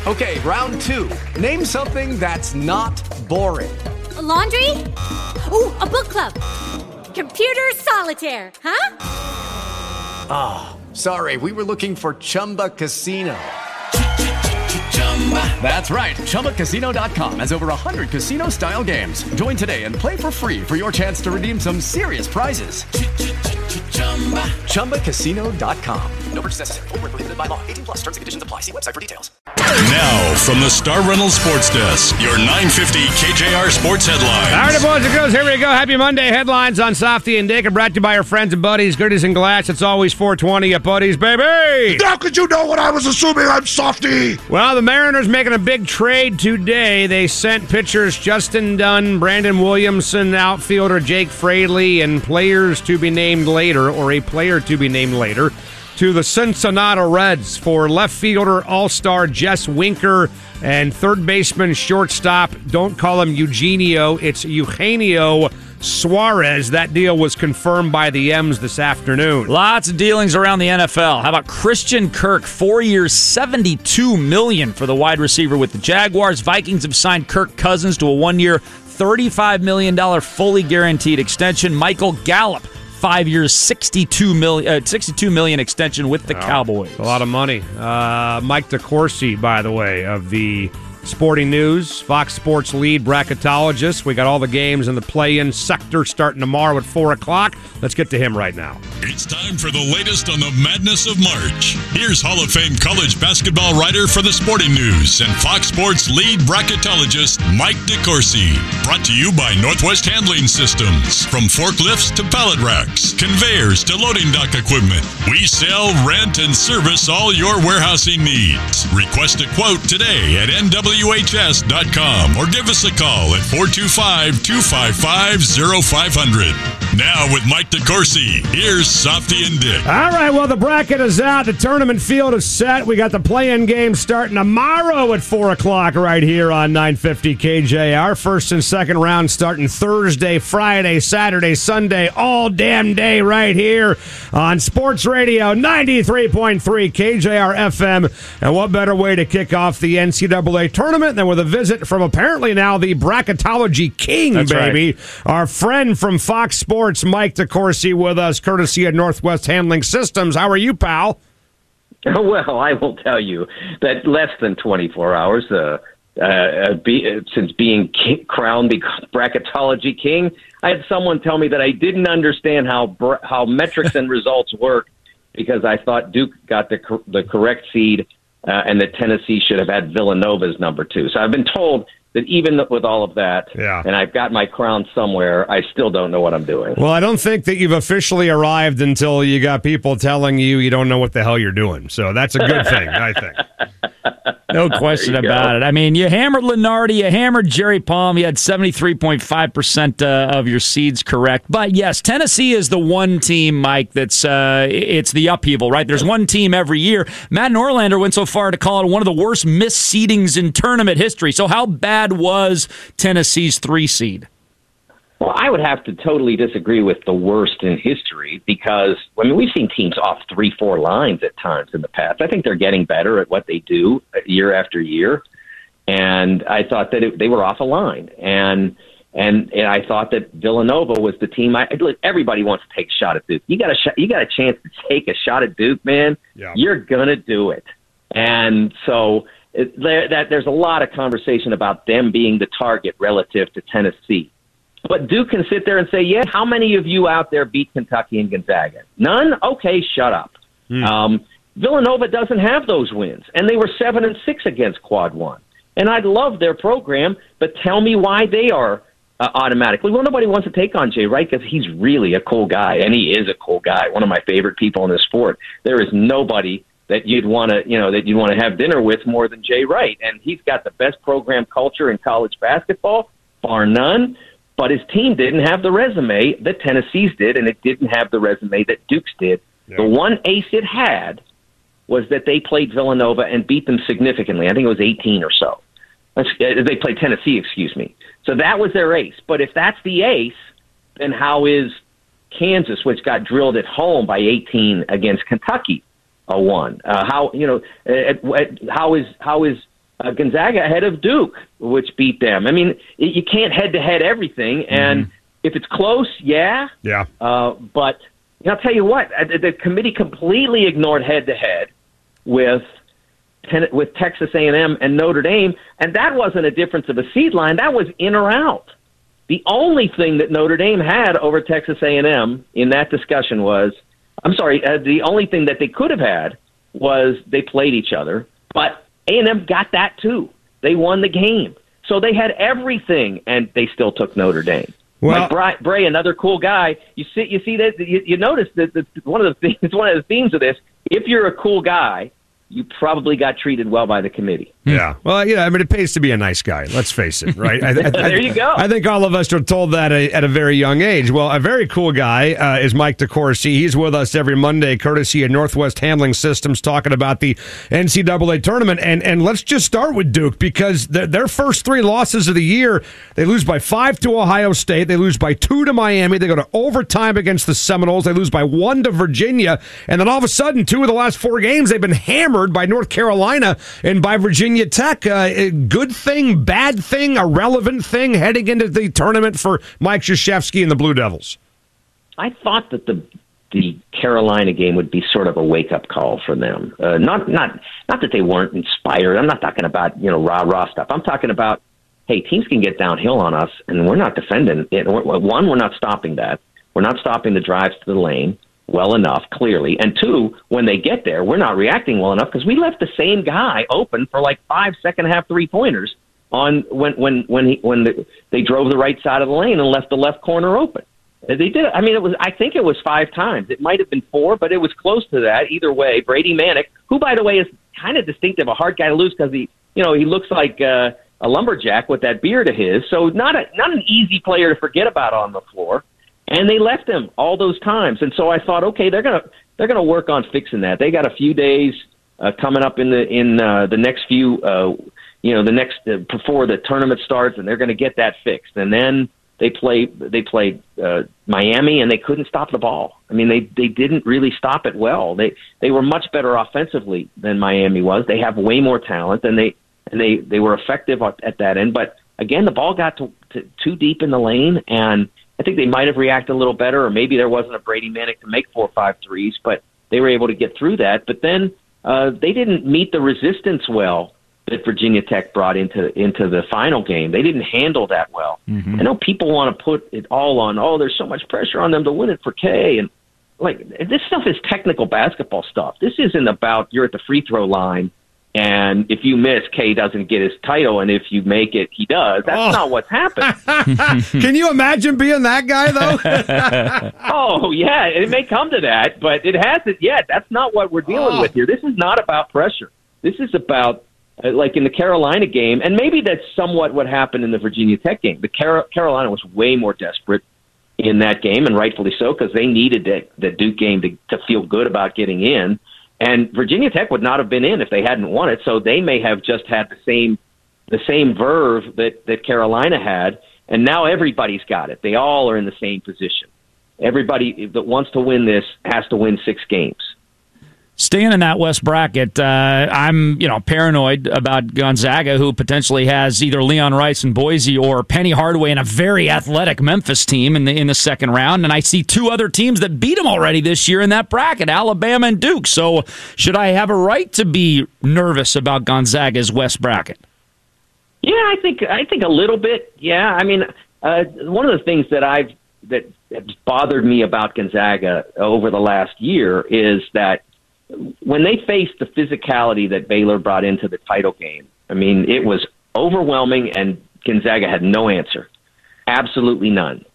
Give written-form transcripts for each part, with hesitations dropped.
Okay, round 2. Name something that's not boring. A laundry? Ooh, a book club. Computer solitaire, huh? Ah, oh, sorry. We were looking for Chumba Casino. That's right. ChumbaCasino.com has over 100 casino-style games. Join today and play for free for your chance to redeem some serious prizes. ChumbaCasino.com. No purchase necessary. Void where prohibited by law. 18 plus. Terms and conditions apply. See website for details. Now, from the Star Reynolds Sports Desk, your 950 KJR Sports Headlines. All right, boys and girls, here we go. Happy Monday headlines on Softy and Dick are brought to you by our friends and buddies, Goodies and Glass. It's always 420 at Buddies, baby. How could you know what I was assuming? I'm Softy. Well, the Mariners making a big trade today. They sent pitchers Justin Dunn, Brandon Williamson, outfielder Jake Fraley, and players to be named later, or a player to be named later, to the Cincinnati Reds for left fielder all-star Jess Winker and third baseman shortstop, don't call him Eugenio, it's Eugenio Suarez. That deal was confirmed by the M's this afternoon. Lots of dealings around the NFL. How about Christian Kirk? 4 years, $72 million for the wide receiver with the Jaguars. Vikings have signed Kirk Cousins to a 1-year, $35 million fully guaranteed extension. Michael Gallup, 5 years, $62 million extension with the Cowboys. A lot of money. Mike DeCourcy, by the way, of the Sporting News, Fox Sports lead bracketologist. We got all the games in the play-in sector starting tomorrow at 4 o'clock. Let's get to him right now. It's time for the latest on the madness of March. Here's Hall of Fame college basketball writer for the Sporting News and Fox Sports lead bracketologist Mike DeCourcy. Brought to you by Northwest Handling Systems. From forklifts to pallet racks, conveyors to loading dock equipment, we sell, rent, and service all your warehousing needs. Request a quote today at NWHS.com or give us a call at 425-255-0500. Now with Mike DeCourcy, here's Softy and Dick. All right, well, the bracket is out. The tournament field is set. We got the play-in game starting tomorrow at 4 o'clock right here on 950 KJR. First and second round starting Thursday, Friday, Saturday, Sunday, all damn day right here on Sports Radio 93.3 KJR FM. And what better way to kick off the NCAA tournament than with a visit from apparently now the bracketology king, That's baby. Right. Our friend from Fox Sports, Mike DeCourcy, with us, courtesy of Northwest Handling Systems. How are you, pal? Well, I will tell you that less than 24 hours since being crowned the bracketology king, I had someone tell me that I didn't understand how metrics and results work because I thought Duke got the correct seed and that Tennessee should have had Villanova's number 2. So I've been told that even with all of that, and I've got my crown somewhere, I still don't know what I'm doing. Well, I don't think that you've officially arrived until you got people telling you don't know what the hell you're doing. So that's a good thing, I think. No question about it. I mean, you hammered Lenardi, you hammered Jerry Palm, you had 73.5% of your seeds correct. But yes, Tennessee is the one team, Mike, that's it's the upheaval, right? There's one team every year. Matt Norlander went so far to call it one of the worst missed seedings in tournament history. So how bad was Tennessee's 3 seed? Well, I would have to totally disagree with the worst in history because, I mean, we've seen teams off 3-4 lines at times in the past. I think they're getting better at what they do year after year. And I thought that they were off a line. And I thought that Villanova was the team. Everybody wants to take a shot at Duke. You got a chance to take a shot at Duke, man. Yeah. You're going to do it. And so there's a lot of conversation about them being the target relative to Tennessee. But Duke can sit there and say, yeah, how many of you out there beat Kentucky and Gonzaga? None? Okay, shut up. Villanova doesn't have those wins, and they were 7-6 against Quad 1. And I love their program, but tell me why they are automatically. Well, nobody wants to take on Jay Wright because he's really a cool guy, and he is a cool guy, one of my favorite people in the sport. There is nobody that you'd want to have dinner with more than Jay Wright, and he's got the best program culture in college basketball, bar none. But his team didn't have the resume that Tennessee's did, and it didn't have the resume that Duke's did. Yeah. The one ace it had was that they played Villanova and beat them significantly. I think it was 18 or so. They played Tennessee, excuse me. So that was their ace. But if that's the ace, then how is Kansas, which got drilled at home by 18 against Kentucky, a 1? How is Gonzaga ahead of Duke, which beat them. I mean, you can't head-to-head everything, and if it's close, yeah. But I'll tell you what, the committee completely ignored head-to-head with Texas A&M and Notre Dame, and that wasn't a difference of a seed line. That was in or out. The only thing that Notre Dame had over Texas A&M in that discussion the only thing that they could have had was they played each other, but A&M got that too. They won the game. So they had everything, and they still took Notre Dame. Well, Mike Bray, another cool guy. You see that you notice that one of the themes of this. If you're a cool guy, you probably got treated well by the committee. Yeah. Well, I mean, it pays to be a nice guy. Let's face it, right? There you go. I think all of us are told that at a very young age. Well, a very cool guy is Mike DeCourcy. He's with us every Monday, courtesy of Northwest Handling Systems, talking about the NCAA tournament. And let's just start with Duke, because their first 3 losses of the year, they lose by 5 to Ohio State. They lose by 2 to Miami. They go to overtime against the Seminoles. They lose by 1 to Virginia. And then all of a sudden, 2 of the last 4 games, they've been hammered by North Carolina and by Virginia Tech. A good thing, bad thing, a relevant thing heading into the tournament for Mike Krzyzewski and the Blue Devils? I thought that the Carolina game would be sort of a wake-up call for them. Not that they weren't inspired. I'm not talking about rah-rah stuff. I'm talking about, hey, teams can get downhill on us, and we're not defending it. One, we're not stopping that. We're not stopping the drives to the lane well enough, clearly. And 2, when they get there, we're not reacting well enough because we left the same guy open for like 5 second-half three-pointers on when they drove the right side of the lane and left the left corner open. They did. I mean, I think it was 5 times. It might have been 4, but it was close to that. Either way, Brady Manick, who, by the way, is kind of distinctive, a hard guy to lose because he looks like a lumberjack with that beard of his. So not an easy player to forget about on the floor. And they left him all those times, and so I thought, okay, they're gonna work on fixing that. They got a few days coming up in the next few, before the tournament starts, and they're gonna get that fixed. And then they played Miami, and they couldn't stop the ball. I mean, they didn't really stop it well. They were much better offensively than Miami was. They have way more talent, and they were effective at that end. But again, the ball got too deep in the lane, and I think they might have reacted a little better, or maybe there wasn't a Brady Manick to make 4 or 5 threes, but they were able to get through that. But then they didn't meet the resistance well that Virginia Tech brought into the final game. They didn't handle that well. Mm-hmm. I know people want to put it all on, there's so much pressure on them to win it for K. And this stuff is technical basketball stuff. This isn't about you're at the free throw line, and if you miss, K doesn't get his title, and if you make it, he does. That's not what's happened. Can you imagine being that guy, though? Oh, yeah, it may come to that, but it hasn't yet. That's not what we're dealing with here. This is not about pressure. This is about, like in the Carolina game, and maybe that's somewhat what happened in the Virginia Tech game. The Carolina was way more desperate in that game, and rightfully so, because they needed the Duke game to feel good about getting in. And Virginia Tech would not have been in if they hadn't won it, so they may have just had the same verve that Carolina had, and now everybody's got it. They all are in the same position. Everybody that wants to win this has to win 6 games. Staying in that West bracket, I'm paranoid about Gonzaga, who potentially has either Leon Rice in Boise or Penny Hardaway and a very athletic Memphis team in the second round. And I see 2 other teams that beat them already this year in that bracket, Alabama and Duke. So should I have a right to be nervous about Gonzaga's West bracket? Yeah, I think a little bit. Yeah, I mean, one of the things that has bothered me about Gonzaga over the last year is that when they faced the physicality that Baylor brought into the title game, I mean, it was overwhelming, and Gonzaga had no answer. Absolutely none.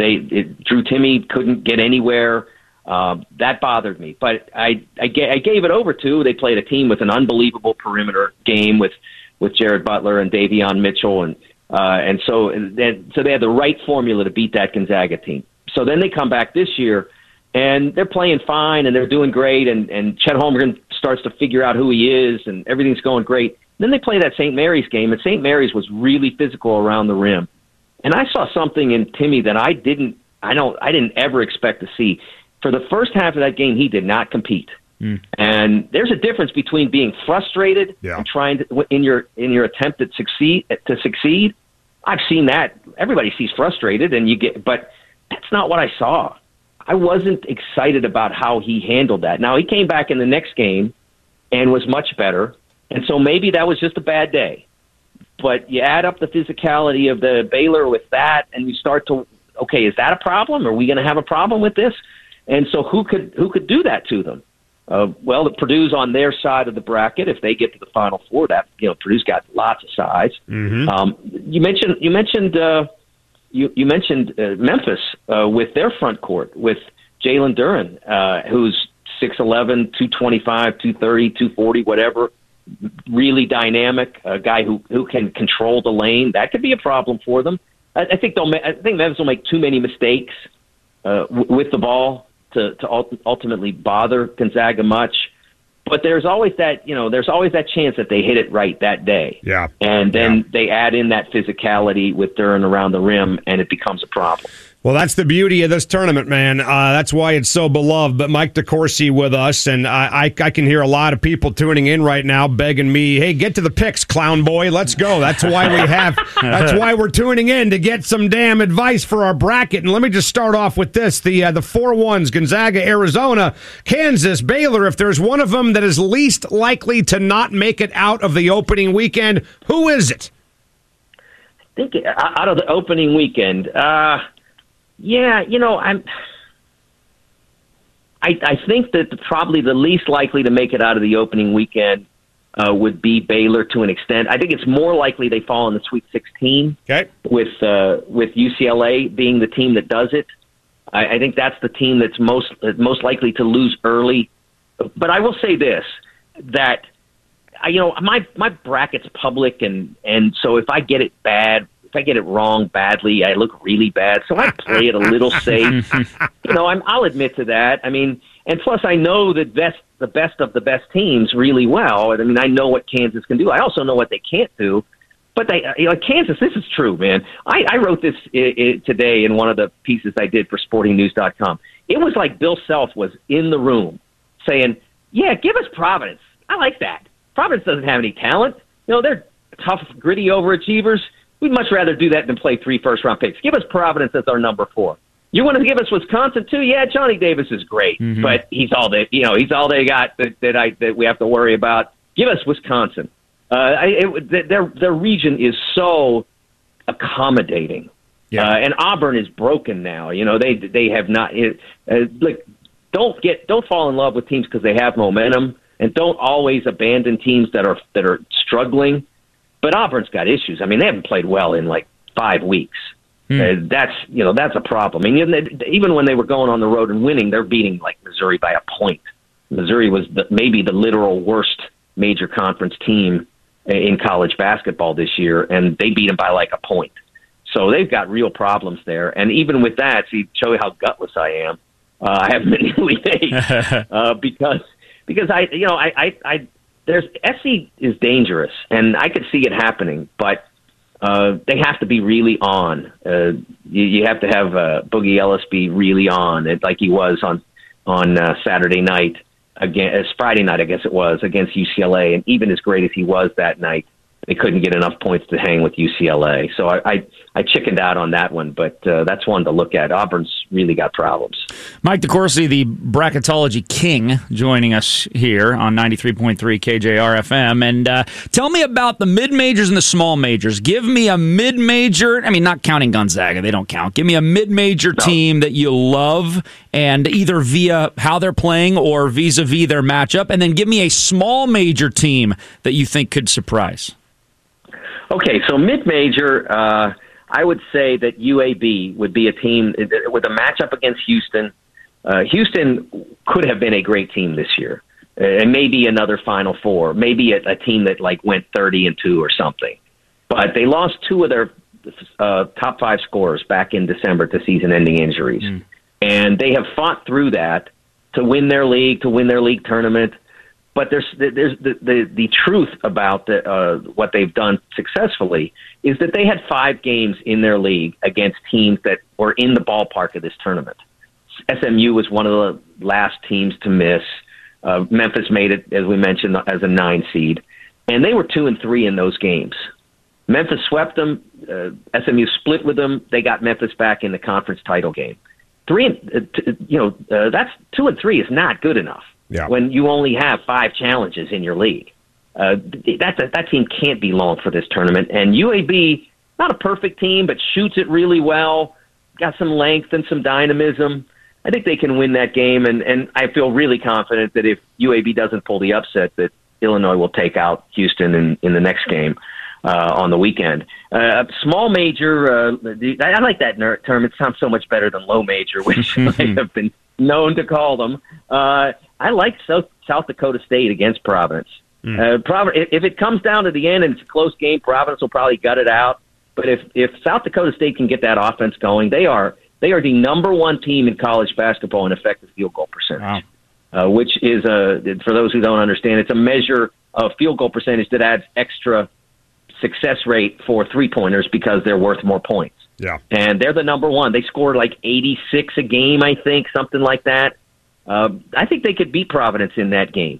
Drew Timme couldn't get anywhere. That bothered me. But I gave it over to. They played a team with an unbelievable perimeter game with Jared Butler and Davion Mitchell, and so they had the right formula to beat that Gonzaga team. So then they come back this year, and they're playing fine, and they're doing great, and Chet Holmgren starts to figure out who he is, and everything's going great. Then they play that St. Mary's game, and St. Mary's was really physical around the rim. And I saw something in Timme that I didn't ever expect to see. For the first half of that game, he did not compete. And there's a difference between being frustrated and trying to, in your attempt to succeed. I've seen that. Everybody sees frustrated, but that's not what I saw. I wasn't excited about how he handled that. Now, he came back in the next game and was much better, and so maybe that was just a bad day. But you add up the physicality of the Baylor with that, and you start to, okay, is that a problem? Are we going to have a problem with this? And so who could do that to them? Well, Purdue's on their side of the bracket. If they get to the Final Four, Purdue's got lots of size. You mentioned Memphis with their front court with Jalen Duren, who's 6'11", 225, 230, 240, whatever. Really dynamic, a guy who can control the lane. That could be a problem for them. I think Memphis will make too many mistakes with the ball to ultimately bother Gonzaga much. But there's always that chance that they hit it right that day. Yeah. And then they add in that physicality with Duren around the rim, and it becomes a problem. Well, that's the beauty of this tournament, man. That's why it's so beloved. But Mike DeCourcy with us, and I can hear a lot of people tuning in right now begging me, hey, get to the picks, clown boy. Let's go. That's why that's why we're tuning in, to get some damn advice for our bracket. And let me just start off with this. The 4-1s, Gonzaga, Arizona, Kansas, Baylor. If there's one of them that is least likely to not make it out of the opening weekend, who is it? I think out of the opening weekend, I think that probably the least likely to make it out of the opening weekend would be Baylor to an extent. I think it's more likely they fall in the Sweet 16 with UCLA being the team that does it. I think that's the team that's most likely to lose early. But I will say this, that my bracket's public, and so if I get it bad, if I get it wrong badly, I look really bad. So I play it a little safe. I'll admit to that. I mean, and plus I know the best of the best teams really well. I mean, I know what Kansas can do. I also know what they can't do. But Kansas, this is true, man. I wrote this today in one of the pieces I did for SportingNews.com. It was like Bill Self was in the room saying, yeah, give us Providence. I like that. Providence doesn't have any talent. They're tough, gritty overachievers. We'd much rather do that than play 3 first-round picks. Give us Providence as our number 4. You want to give us Wisconsin too? Yeah, Johnny Davis is great, but he's all they got that we have to worry about. Give us Wisconsin. Their region is so accommodating, and Auburn is broken now. They have not. Don't fall in love with teams because they have momentum, and don't always abandon teams that are struggling. But Auburn's got issues. I mean, they haven't played well in like 5 weeks. That's a problem. I mean, even when they were going on the road and winning, they're beating like Missouri by a point. Missouri was maybe the literal worst major conference team in college basketball this year, and they beat them by like a point. So they've got real problems there. And even with that, show you how gutless I am. I haven't been really because there's SC is dangerous, and I could see it happening, but they have to be really on. You have to have Boogie Ellis be really on, like he was on Saturday night, Friday night, I guess it was, against UCLA. And even as great as he was that night, they couldn't get enough points to hang with UCLA. So I chickened out on that one, but that's one to look at. Auburn's really got problems. Mike DeCourcy, the bracketology king, joining us here on 93.3 KJR-FM. And tell me about the mid-majors and the small majors. Give me a mid-major, I mean, not counting Gonzaga, they don't count. Give me a mid-major team that you love, and either via how they're playing or vis-a-vis their matchup. And then give me a small major team that you think could surprise. Okay, so mid-major, I would say that UAB would be a team with a matchup against Houston. Houston could have been a great team this year, and maybe another Final Four, maybe a team that went 30-2 or something. But they lost 2 of their top 5 scorers back in December to season-ending injuries, and they have fought through that to win their league tournament. But there's the truth about what they've done successfully is that they had 5 games in their league against teams that were in the ballpark of this tournament. SMU was one of the last teams to miss. Memphis made it, as we mentioned, as a 9 seed. And they were 2-3 in those games. Memphis swept them. SMU split with them. They got Memphis back in the conference title game. That's 2-3 is not good enough when you only have 5 challenges in your league. That team can't be long for this tournament. And UAB, not a perfect team, but shoots it really well. Got some length and some dynamism. I think they can win that game, and I feel really confident that if UAB doesn't pull the upset, that Illinois will take out Houston in the next game on the weekend. Small major, I like that term. It sounds so much better than low major, which I have been known to call them. I like South Dakota State against Providence. If it comes down to the end and it's a close game, Providence will probably gut it out. But if South Dakota State can get that offense going, they are the number 1 team in college basketball in effective field goal percentage, which is, for those who don't understand, it's a measure of field goal percentage that adds extra success rate for three-pointers because they're worth more points. Yeah. And they're the number 1. They scored like 86 a game, I think, something like that. I think they could beat Providence in that game.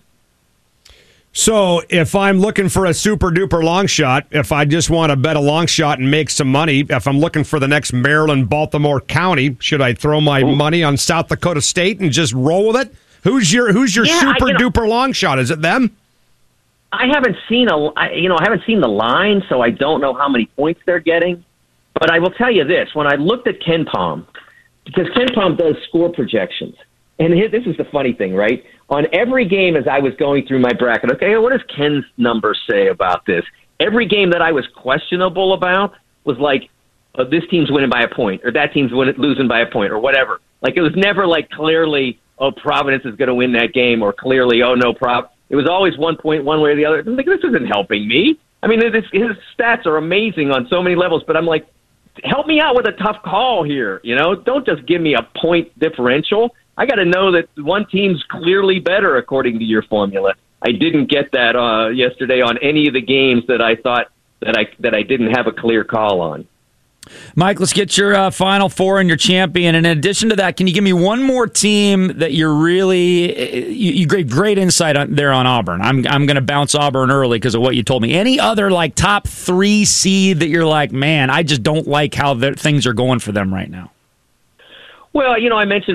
So if I'm looking for a super-duper long shot, if I just want to bet a long shot and make some money, if I'm looking for the next Maryland-Baltimore County, should I throw my money on South Dakota State and just roll with it? Who's your super-duper long shot? Is it them? I haven't seen the line, so I don't know how many points they're getting. But I will tell you this: when I looked at KenPom, because KenPom does score projections, and this is the funny thing, right? On every game, as I was going through my bracket, okay, what does Ken's number say about this? Every game that I was questionable about was like, this team's winning by a point, or that team's losing by a point, or whatever. Like, it was never like clearly, Providence is going to win that game, or clearly, no, it was always 1 point one way or the other. I'm like, this isn't helping me. I mean, his stats are amazing on so many levels, but I'm like, help me out with a tough call here. Don't just give me a point differential. I got to know that one team's clearly better according to your formula. I didn't get that yesterday on any of the games that I thought that I didn't have a clear call on. Mike, let's get your Final Four and your champion. And in addition to that, can you give me one more team that you're really you great insight there on Auburn? I'm going to bounce Auburn early because of what you told me. Any other like top 3 seed that you're like, man, I just don't like how things are going for them right now? Well, I mentioned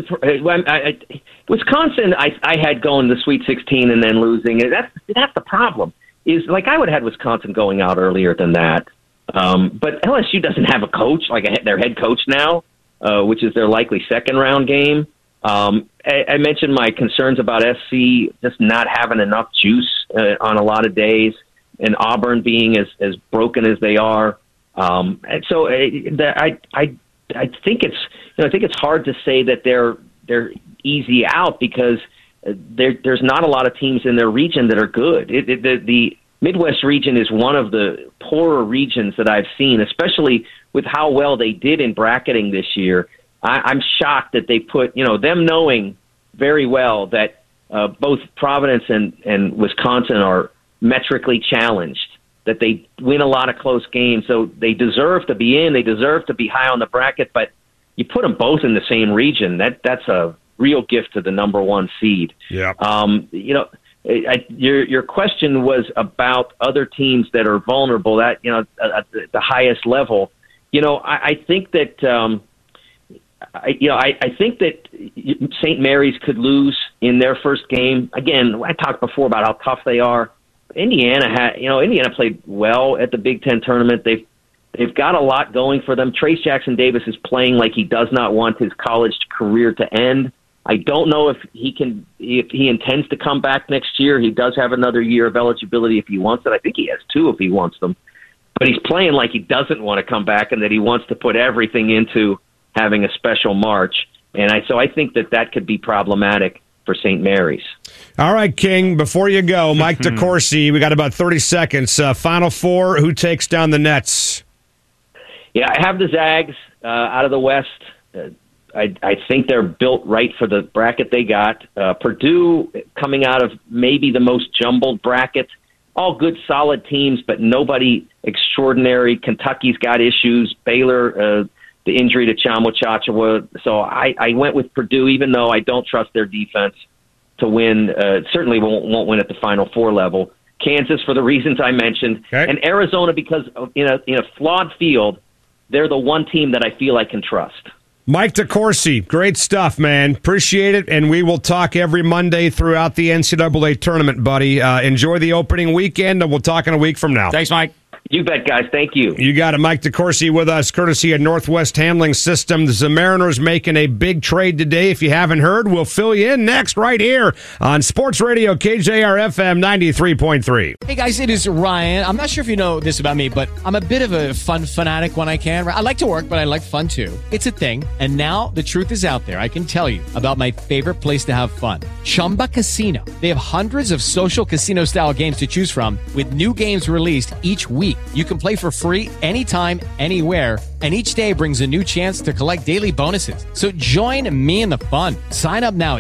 Wisconsin. I had going to the Sweet 16 and then losing. That's the problem. Is like I would have had Wisconsin going out earlier than that. But LSU doesn't have a coach, like their head coach now, which is their likely second-round game. I mentioned my concerns about SC just not having enough juice on a lot of days, and Auburn being as broken as they are. And so I think it's hard to say that they're easy out because there's not a lot of teams in their region that are good. The Midwest region is one of the poorer regions that I've seen, especially with how well they did in bracketing this year. I'm shocked that they put, them knowing very well that both Providence and Wisconsin are metrically challenged, that they win a lot of close games, so they deserve to be in, they deserve to be high on the bracket, but you put them both in the same region, that's a real gift to the number 1 seed. Yeah. Your question was about other teams that are vulnerable at the highest level. I think that I think that St. Mary's could lose in their first game. Again, I talked before about how tough they are. Indiana played well at the Big Ten tournament. They've got a lot going for them. Trace Jackson Davis is playing like he does not want his college career to end. I don't know if he intends to come back next year. He does have another year of eligibility if he wants it. I think he has 2 if he wants them. But he's playing like he doesn't want to come back and that he wants to put everything into having a special March. And so I think that could be problematic for St. Mary's. All right, King, before you go, Mike DeCourcy, we got about 30 seconds. Final Four, who takes down the Nets? Yeah, I have the Zags out of the West. I think they're built right for the bracket they got. Purdue coming out of maybe the most jumbled bracket. All good, solid teams, but nobody extraordinary. Kentucky's got issues. Baylor, the injury to Chamo Chachawa. So I went with Purdue, even though I don't trust their defense. to win. Certainly won't win at the Final Four level. Kansas for the reasons I mentioned, and Arizona because in a flawed field, they're the one team that I feel I can trust. Mike DeCourcy, great stuff, man. Appreciate it, and we will talk every Monday throughout the NCAA tournament, buddy. Enjoy the opening weekend, and we'll talk in a week from now. Thanks, Mike. You bet, guys. Thank you. You got it. Mike DeCourcy with us, courtesy of Northwest Handling Systems. The Mariners making a big trade today. If you haven't heard, we'll fill you in next right here on Sports Radio KJR-FM 93.3. Hey, guys, it is Ryan. I'm not sure if you know this about me, but I'm a bit of a fun fanatic when I can. I like to work, but I like fun, too. It's a thing. And now the truth is out there. I can tell you about my favorite place to have fun, Chumba Casino. They have hundreds of social casino-style games to choose from with new games released each week. You can play for free anytime, anywhere, and each day brings a new chance to collect daily bonuses. So join me in the fun. Sign up now at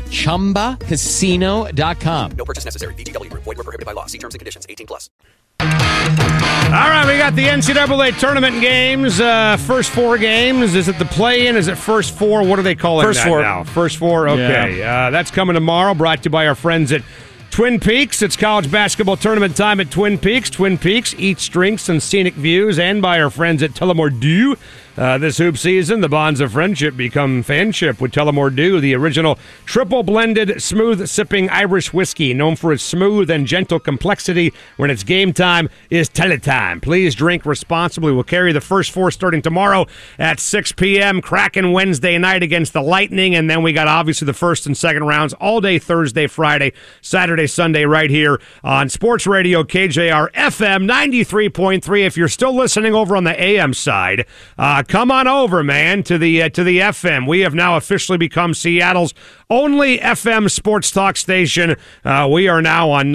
ChumbaCasino.com. No purchase necessary. VGW. Void where prohibited by law. See terms and conditions. 18+. All right, we got the NCAA tournament games. First 4 games. Is it the play-in? Is it first 4? What do they call it First 4 now? First 4? Okay. Yeah. That's coming tomorrow, brought to you by our friends at Twin Peaks. It's college basketball tournament time at Twin Peaks. Twin Peaks, eats drinks and scenic views, and by our friends at Tullamore Dew. This hoop season, the bonds of friendship become fanship with Tullamore Dew, the original triple-blended, smooth-sipping Irish whiskey, known for its smooth and gentle complexity. When it's game time, is teletime. Please drink responsibly. We'll carry the first 4 starting tomorrow at 6 p.m. Kraken Wednesday night against the Lightning, and then we got obviously the first and second rounds all day Thursday, Friday, Saturday, Sunday right here on Sports Radio KJR-FM 93.3. If you're still listening over on the AM side, come on over, man, to the FM. We have now officially become Seattle's only FM sports talk station. We are now on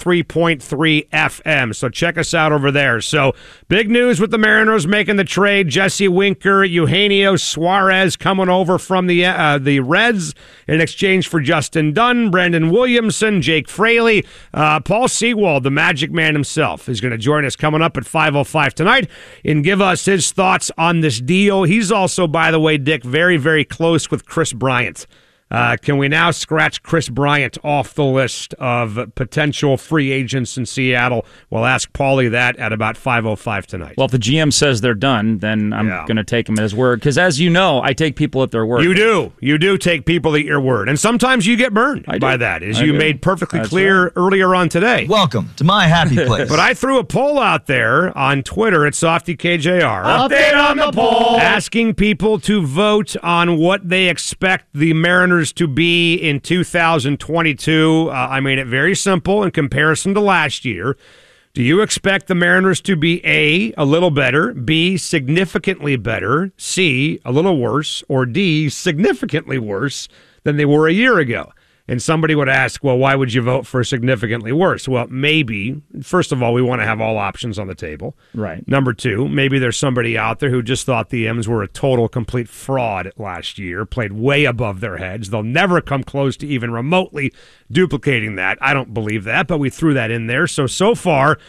93.3 FM, so check us out over there. So, big news with the Mariners making the trade. Jesse Winker, Eugenio Suarez coming over from the Reds in exchange for Justin Dunn, Brandon Williamson, Jake Fraley. Paul Sewald, the Magic Man himself, is going to join us coming up at 5:05 tonight and give us his thoughts on this deal. He's also, by the way, Dick, very, very close with Chris Bryant. Can we now scratch Chris Bryant off the list of potential free agents in Seattle? We'll ask Paulie that at about 5:05 tonight. Well, if the GM says they're done, then I'm going to take him at his word. Because as you know, I take people at their word. You do. You do take people at your word. And sometimes you get burned by that, as you made perfectly clear earlier on today. Welcome to my happy place. But I threw a poll out there on Twitter at SoftyKJR. Update on the poll. Asking people to vote on what they expect the Mariners to be in 2022. I made it very simple in comparison to last year. Do you expect the Mariners to be A, a little better, B, significantly better, C, a little worse, or D, significantly worse than they were a year ago? And somebody would ask, well, why would you vote for significantly worse? Well, maybe, first of all, we want to have all options on the table. Right. Number 2, maybe there's somebody out there who just thought the M's were a total, complete fraud last year, played way above their heads. They'll never come close to even remotely duplicating that. I don't believe that, but we threw that in there. So far,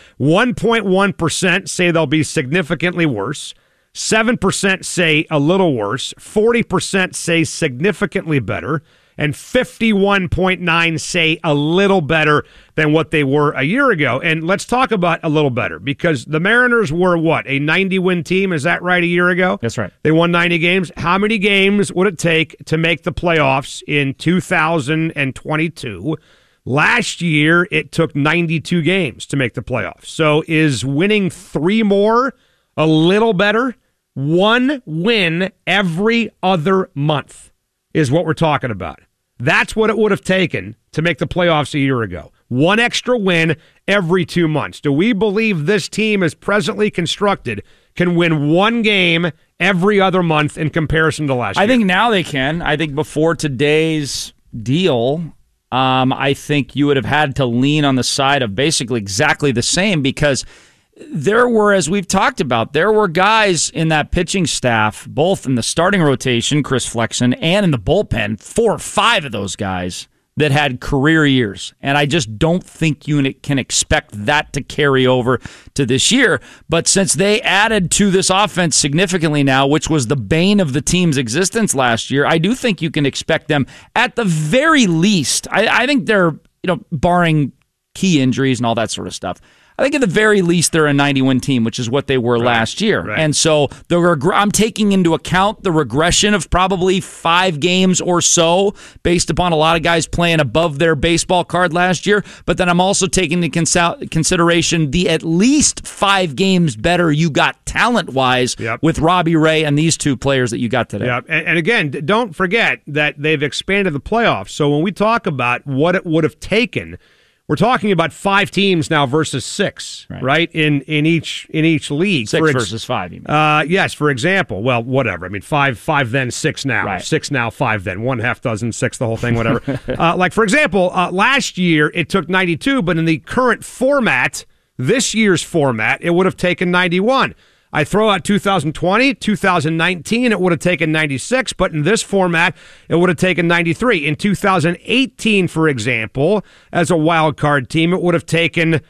1.1% say they'll be significantly worse. 7% say a little worse. 40% say significantly better. And 51.9 say a little better than what they were a year ago. And let's talk about a little better, because the Mariners were, what, a 90-win team? Is that right, a year ago? That's right. They won 90 games. How many games would it take to make the playoffs in 2022? Last year, it took 92 games to make the playoffs. So is winning 3 more a little better? 1 win every other month is what we're talking about. That's what it would have taken to make the playoffs a year ago. 1 extra win every 2 months. Do we believe this team, as presently constructed, can win 1 game every other month in comparison to last year? I think now they can. I think before today's deal, I think you would have had to lean on the side of basically exactly the same, because there were, as we've talked about, there were guys in that pitching staff, both in the starting rotation, Chris Flexen, and in the bullpen, 4 or 5 of those guys that had career years. And I just don't think you can expect that to carry over to this year. But since they added to this offense significantly now, which was the bane of the team's existence last year, I do think you can expect them at the very least. I think they're, barring key injuries and all that sort of stuff, I think at the very least they're a 90-win team, which is what they were last year. Right. And so I'm taking into account the regression of probably 5 games or so based upon a lot of guys playing above their baseball card last year. But then I'm also taking into consideration the at least 5 games better you got talent-wise with Robbie Ray and these 2 players that you got today. Yeah, and again, don't forget that they've expanded the playoffs. So when we talk about what it would have taken, we're talking about 5 teams now versus 6, right? In each league. 6 versus 5, you mean? Yes, for example. Well, whatever. I mean, 5 then, 6 now. Right. 6 now, 5 then. 1 half dozen, 6, the whole thing, whatever. Like, for example, last year it took 92, but in the current format, this year's format, it would have taken 91. I throw out 2020, 2019, it would have taken 96, but in this format, it would have taken 93. In 2018, for example, as a wild card team, it would have taken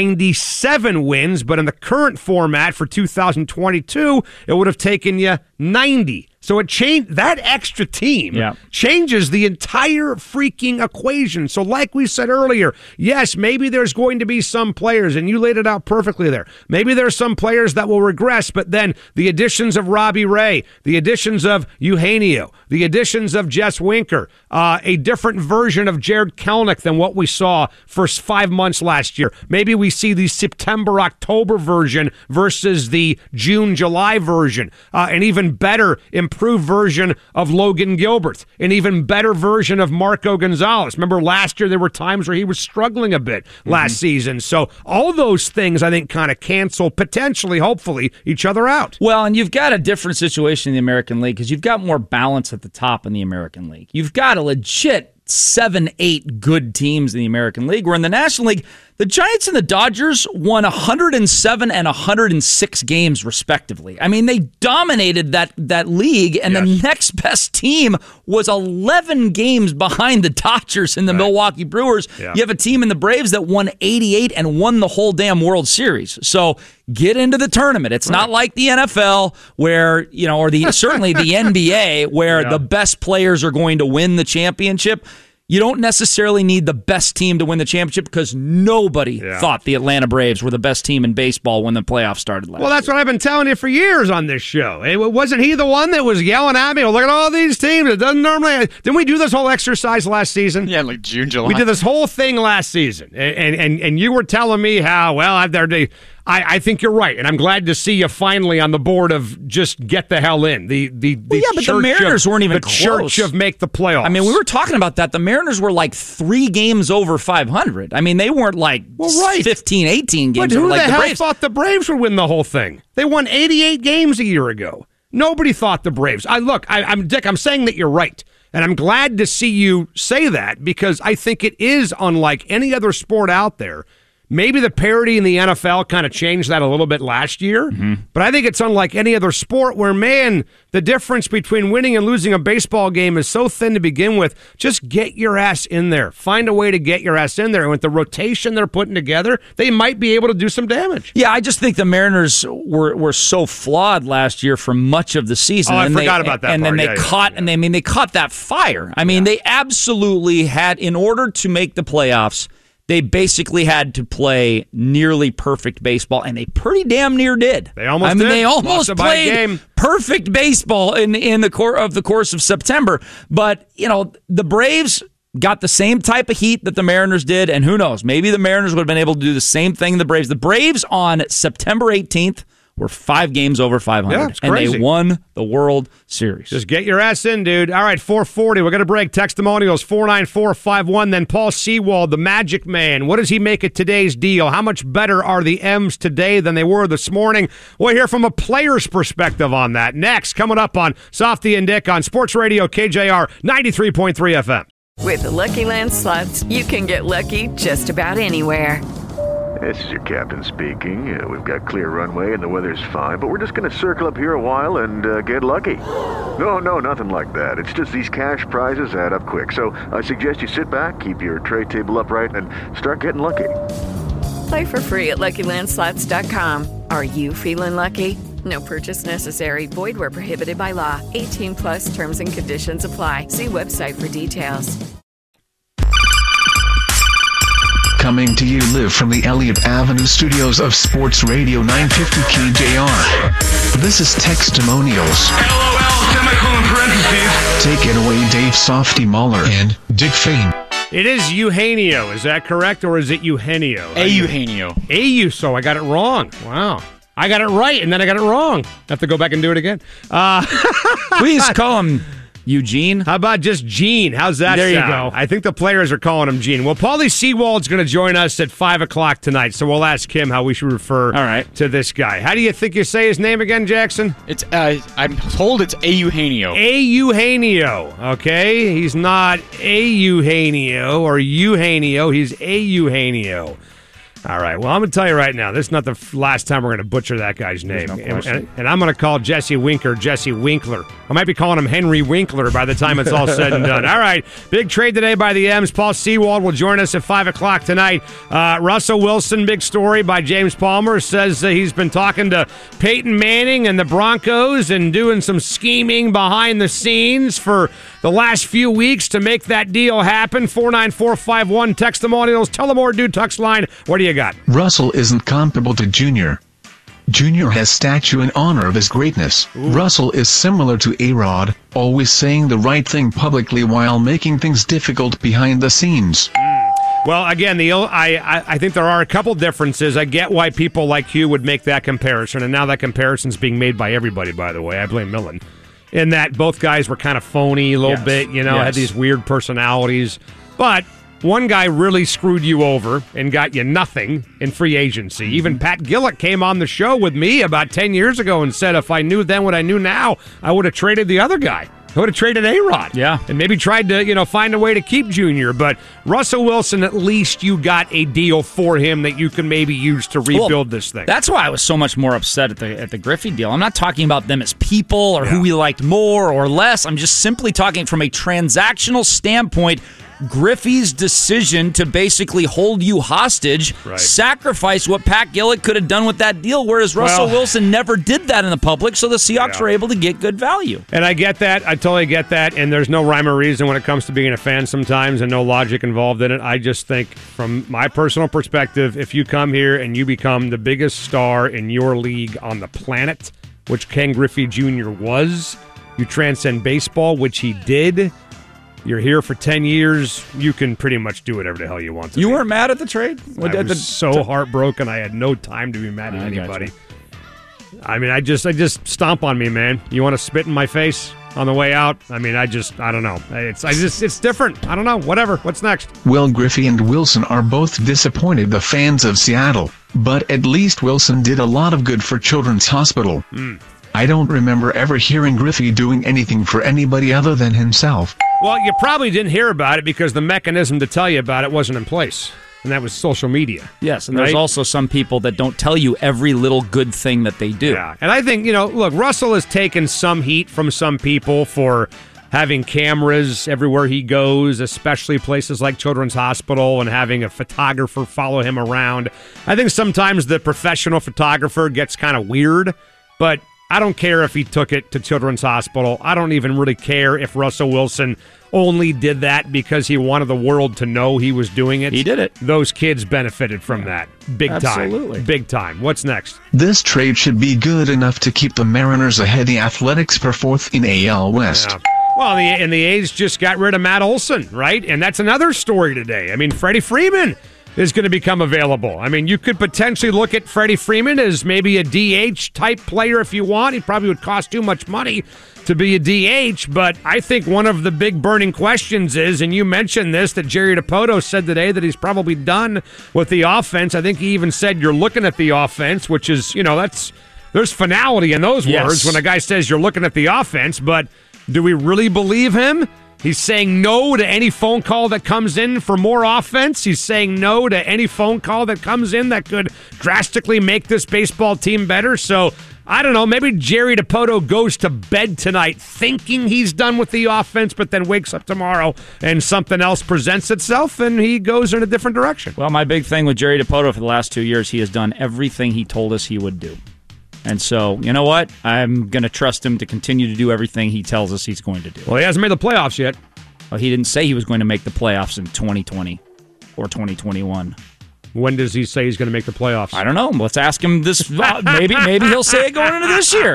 97 wins, but in the current format for 2022, it would have taken you 90. So it changed. That extra team changes the entire freaking equation. So like we said earlier, yes, maybe there's going to be some players, and you laid it out perfectly there. Maybe there's some players that will regress, but then the additions of Robbie Ray, the additions of Eugenio, the additions of Jess Winker, a different version of Jared Kelenic than what we saw for 5 months last year. Maybe we see the September-October version versus the June-July version. An even better improved version of Logan Gilbert, an even better version of Marco Gonzalez. Remember last year there were times where he was struggling a bit last season. So all those things I think kind of cancel, potentially, hopefully, each other out. Well, and you've got a different situation in the American League because you've got more balance at the top in the American League. You've got a legit 7-8 good teams in the American League, where in the National League, the Giants and the Dodgers won 107 and 106 games, respectively. I mean, they dominated that league, and the next best team was 11 games behind the Dodgers and the Milwaukee Brewers. Yeah. You have a team in the Braves that won 88 and won the whole damn World Series. So get into the tournament. It's not like the NFL where, or certainly the NBA where the best players are going to win the championship. You don't necessarily need the best team to win the championship because nobody thought the Atlanta Braves were the best team in baseball when the playoffs started last year. Well, that's what I've been telling you for years on this show. Wasn't he the one that was yelling at me, look at all these teams. It doesn't normally... Didn't we do this whole exercise last season? Yeah, like June, July. We did this whole thing last season. And you were telling me how, I think you're right, and I'm glad to see you finally on the board of just get the hell in. But the Mariners weren't even close. The church of make the playoffs. I mean, we were talking about that. The Mariners were like 3 games over 500. I mean, they weren't like 15, 18 games over like the Braves. But who the hell thought the Braves would win the whole thing? They won 88 games a year ago. Nobody thought the Braves. I'm Dick, I'm saying that you're right. And I'm glad to see you say that because I think it is unlike any other sport out there. Maybe the parity in the NFL kind of changed that a little bit last year, but I think it's unlike any other sport where, man, the difference between winning and losing a baseball game is so thin to begin with. Just get your ass in there. Find a way to get your ass in there. And with the rotation they're putting together, they might be able to do some damage. Yeah, I just think the Mariners were so flawed last year for much of the season. Oh, I forgot about that. And then they caught that fire. I mean, they absolutely had, in order to make the playoffs, they basically had to play nearly perfect baseball, and they pretty damn near did. They almost did. They almost played perfect baseball in the course of September. But, the Braves got the same type of heat that the Mariners did, and who knows, maybe the Mariners would have been able to do the same thing the Braves. The Braves on September 18th were 5 games over 500, and they won the World Series. Just get your ass in, dude. All right, 4:40. We're going to break. Testimonials 49451. Then Paul Sewald, the Magic Man. What does he make of today's deal? How much better are the M's today than they were this morning? We'll hear from a player's perspective on that. Next, coming up on Softy and Dick on Sports Radio KJR 93.3 FM. With the Lucky Land Slots, you can get lucky just about anywhere. This is your captain speaking. We've got clear runway and the weather's fine, but we're just going to circle up here a while and get lucky. No, nothing like that. It's just these cash prizes add up quick. So I suggest you sit back, keep your tray table upright, and start getting lucky. Play for free at LuckyLandSlots.com. Are you feeling lucky? No purchase necessary. Void where prohibited by law. 18 plus terms and conditions apply. See website for details. Coming to you live from the Elliott Avenue studios of Sports Radio 950 KJR. This is Textimonials. LOL, semicolon parentheses. Take it away, Dave Softy Muller and Dick Fane. It is Eugenio. Is that correct, or is it Eugenio? Eugenio. So I got it wrong. Wow. I got it right, and then I got it wrong. Have to go back and do it again. Please call him Eugene. How about just Gene? How's that There sound? you go. I think the players are calling him Gene. Well, Paulie Sewald's going to join us at 5 o'clock tonight, so we'll ask him how we should refer to this guy. How do you think you say his name again, Jackson? It's I'm told it's Eugenio. Eugenio, okay? He's not Eugenio or Eugenio. He's Eugenio. All right, well, I'm going to tell you right now, this is not the last time we're going to butcher that guy's name. No question. And I'm going to call Jesse Winker Jesse Winkler. I might be calling him Henry Winkler by the time it's all said and done. All right, big trade today by the M's. Paul Sewald will join us at 5 o'clock tonight. Russell Wilson, big story by James Palmer, says he's been talking to Peyton Manning and the Broncos and doing some scheming behind the scenes for the last few weeks to make that deal happen. 49451 Textimonials. Tell them more, dude. Tux line. What do you got? Russell isn't comparable to Junior. Junior has statue in honor of his greatness. Ooh. Russell is similar to A-Rod, always saying the right thing publicly while making things difficult behind the scenes. Well, again, I think there are a couple differences. I get why people like you would make that comparison, and now that comparison's being made by everybody, by the way. I blame Millen. In that both guys were kind of phony a little bit, had these weird personalities. But one guy really screwed you over and got you nothing in free agency. Even Pat Gillett came on the show with me about 10 years ago and said if I knew then what I knew now, I would have traded the other guy. I would have traded A-Rod. Yeah. And maybe tried to, find a way to keep Junior. But Russell Wilson, at least you got a deal for him that you can maybe use to rebuild this thing. That's why I was so much more upset at the Griffey deal. I'm not talking about them as people or who we liked more or less. I'm just simply talking from a transactional standpoint. Griffey's decision to basically hold you hostage, sacrifice what Pat Gillett could have done with that deal, whereas Russell Wilson never did that in the public, so the Seahawks were able to get good value. And I get that. I totally get that, and there's no rhyme or reason when it comes to being a fan sometimes and no logic involved in it. I just think, from my personal perspective, if you come here and you become the biggest star in your league on the planet, which Ken Griffey Jr. was, you transcend baseball, which he did. You're here for 10 years. You can pretty much do whatever the hell you want to. You weren't mad at the trade? I was so heartbroken. I had no time to be mad at anybody. I mean, I just stomp on me, man. You want to spit in my face on the way out? I mean, I don't know. It's different. I don't know. Whatever. What's next? Well, Griffey and Wilson are both disappointed the fans of Seattle, but at least Wilson did a lot of good for Children's Hospital. I don't remember ever hearing Griffey doing anything for anybody other than himself. Well, you probably didn't hear about it because the mechanism to tell you about it wasn't in place, and that was social media. Yes, and there's also some people that don't tell you every little good thing that they do. Yeah, and I think, look, Russell has taken some heat from some people for having cameras everywhere he goes, especially places like Children's Hospital, and having a photographer follow him around. I think sometimes the professional photographer gets kind of weird, but I don't care if he took it to Children's Hospital. I don't even really care if Russell Wilson only did that because he wanted the world to know he was doing it. He did it. Those kids benefited from that. Big Absolutely. time. Big time. What's next? This trade should be good enough to keep the Mariners ahead. The Athletics for fourth in AL West. Yeah. Well, the A's just got rid of Matt Olson, right? And that's another story today. I mean, Freddie Freeman is going to become available. I mean, you could potentially look at Freddie Freeman as maybe a DH-type player if you want. He probably would cost too much money to be a DH, but I think one of the big burning questions is, and you mentioned this, that Jerry Dipoto said today that he's probably done with the offense. I think he even said you're looking at the offense, which is, there's finality in those words when a guy says you're looking at the offense, but do we really believe him? He's saying no to any phone call that comes in for more offense. He's saying no to any phone call that comes in that could drastically make this baseball team better. So, I don't know, maybe Jerry Dipoto goes to bed tonight thinking he's done with the offense, but then wakes up tomorrow and something else presents itself, and he goes in a different direction. Well, my big thing with Jerry Dipoto for the last 2 years, he has done everything he told us he would do. And so, you know what? I'm going to trust him to continue to do everything he tells us he's going to do. Well, he hasn't made the playoffs yet. Well, he didn't say he was going to make the playoffs in 2020 or 2021. When does he say he's going to make the playoffs? I don't know. Let's ask him this. Maybe he'll say it going into this year.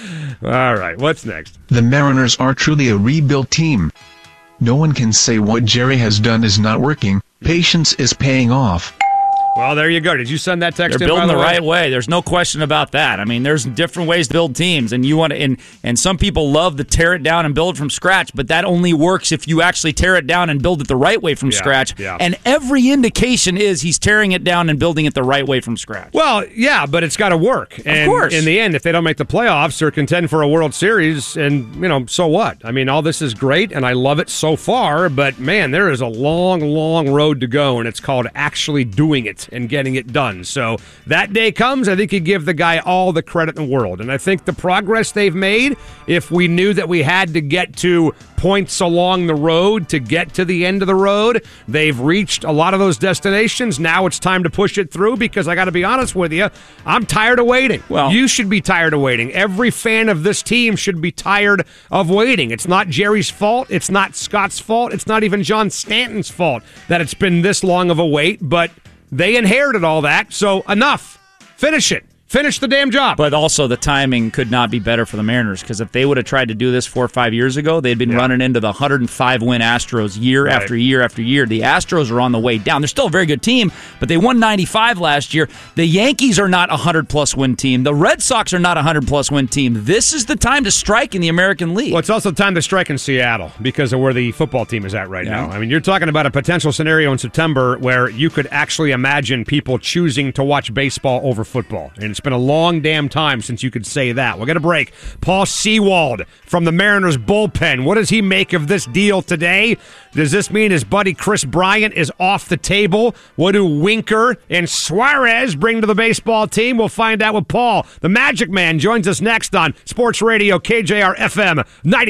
All right, what's next? The Mariners are truly a rebuilt team. No one can say what Jerry has done is not working. Patience is paying off. Well, there you go. Did you send that text They're in, building by the way? right way. There's no question about that. I mean, there's different ways to build teams, and you want to, and some people love to tear it down and build from scratch, but that only works if you actually tear it down and build it the right way from scratch. Yeah. And every indication is he's tearing it down and building it the right way from scratch. Well, yeah, but it's got to work. And of course. In the end, if they don't make the playoffs or contend for a World Series, and, so what? I mean, all this is great, and I love it so far, but, man, there is a long, long road to go, and it's called actually doing it and getting it done. So that day comes, I think you give the guy all the credit in the world. And I think the progress they've made, if we knew that we had to get to points along the road to get to the end of the road, they've reached a lot of those destinations. Now it's time to push it through because I got to be honest with you, I'm tired of waiting. Well, you should be tired of waiting. Every fan of this team should be tired of waiting. It's not Jerry's fault. It's not Scott's fault. It's not even John Stanton's fault that it's been this long of a wait, but they inherited all that, so enough. Finish it. Finish the damn job. But also the timing could not be better for the Mariners because if they would have tried to do this 4 or 5 years ago, they'd been running into the 105-win Astros year after year after year. The Astros are on the way down. They're still a very good team, but they won 95 last year. The Yankees are not a 100-plus win team. The Red Sox are not a 100-plus win team. This is the time to strike in the American League. Well, it's also time to strike in Seattle because of where the football team is at right now. I mean, you're talking about a potential scenario in September where you could actually imagine people choosing to watch baseball over football. And it's been a long damn time since you could say that. We'll get a break. Paul Sewald from the Mariners bullpen. What does he make of this deal today? Does this mean his buddy Chris Bryant is off the table? What do Winker and Suarez bring to the baseball team? We'll find out with Paul. The Magic Man joins us next on Sports Radio KJR FM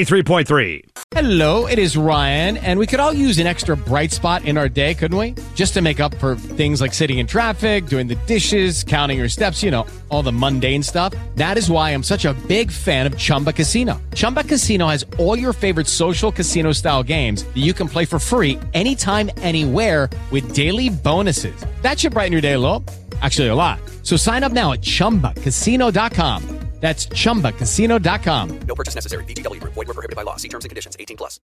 93.3. Hello, it is Ryan, and we could all use an extra bright spot in our day, couldn't we? Just to make up for things like sitting in traffic, doing the dishes, counting your steps, all the mundane stuff. That is why I'm such a big fan of Chumba Casino. Chumba Casino has all your favorite social casino-style games that you can play for free anytime, anywhere with daily bonuses. That should brighten your day a little. Actually, a lot. So sign up now at ChumbaCasino.com. That's ChumbaCasino.com. No purchase necessary. VGW Group. Void where prohibited by law. See terms and conditions. 18+.